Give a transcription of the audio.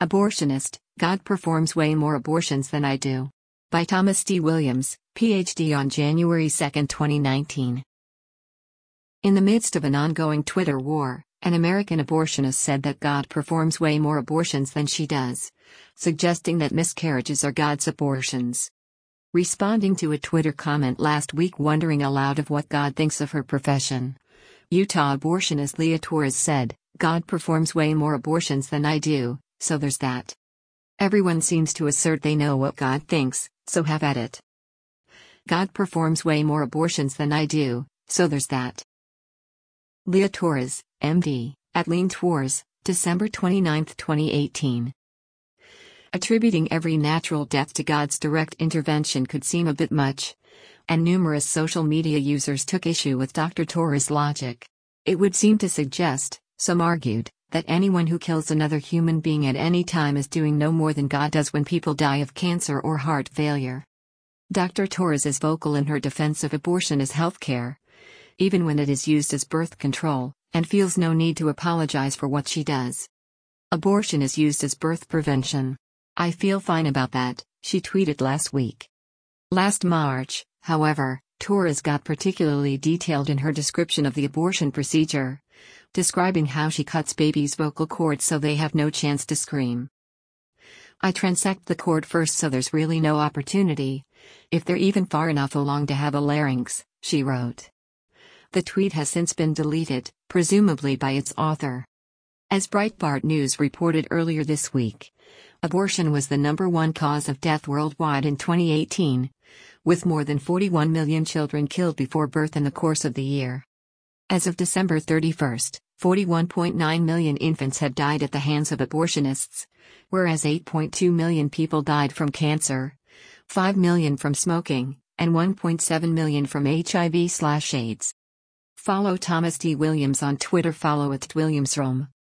Abortionist, God performs way more abortions than I do. By Thomas D. Williams, Ph.D. on January 2, 2019. In the midst of an ongoing Twitter war, an American abortionist said that God performs way more abortions than she does, suggesting that miscarriages are God's abortions. Responding to a Twitter comment last week wondering aloud of what God thinks of her profession, Utah abortionist Leah Torres said, "God performs way more abortions than I do, so there's that. Everyone seems to assert they know what God thinks, so have at it. God performs way more abortions than I do, so there's that." Leah Torres, MD, at Lean Tours, December 29, 2018. Attributing every natural death to God's direct intervention could seem a bit much, and numerous social media users took issue with Dr. Torres' logic. It would seem to suggest, some argued, that anyone who kills another human being at any time is doing no more than God does when people die of cancer or heart failure. Dr. Torres is vocal in her defense of abortion as healthcare, even when it is used as birth control, and feels no need to apologize for what she does. Abortion is used as birth prevention. I feel fine about that, she tweeted last week. Last March, however, Torres got particularly detailed in her description of the abortion procedure, describing how she cuts babies' vocal cords so they have no chance to scream. "I transect the cord first so there's really no opportunity, if they're even far enough along to have a larynx," she wrote. The tweet has since been deleted, presumably by its author. As Breitbart News reported earlier this week, abortion was the #1 cause of death worldwide in 2018, with more than 41 million children killed before birth in the course of the year. As of December 31, 41.9 million infants had died at the hands of abortionists, whereas 8.2 million people died from cancer, 5 million from smoking, and 1.7 million from HIV/AIDS. Follow Thomas D. Williams on Twitter. Follow @WilliamsRome.